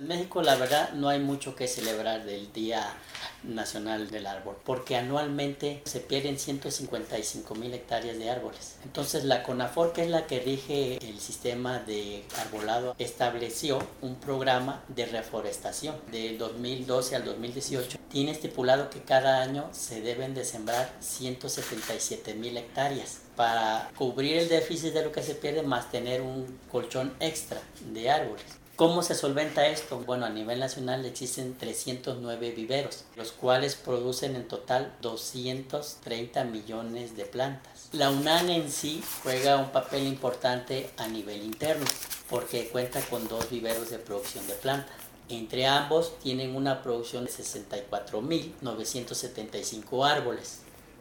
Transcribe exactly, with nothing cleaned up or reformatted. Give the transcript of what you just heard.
En México, la verdad, no hay mucho que celebrar del Día Nacional del Árbol, porque anualmente se pierden ciento cincuenta y cinco mil hectáreas de árboles. Entonces, la CONAFOR, que es la que rige el sistema de arbolado, estableció un programa de reforestación del dos mil doce al dos mil dieciocho. Tiene estipulado que cada año se deben de sembrar ciento setenta y siete mil hectáreas para cubrir el déficit de lo que se pierde, más tener un colchón extra de árboles. ¿Cómo se solventa esto? Bueno, a nivel nacional existen trescientos nueve viveros, los cuales producen en total doscientos treinta millones de plantas. La UNAM en sí juega un papel importante a nivel interno, porque cuenta con dos viveros de producción de plantas. Entre ambos tienen una producción de sesenta y cuatro mil novecientos setenta y cinco árboles.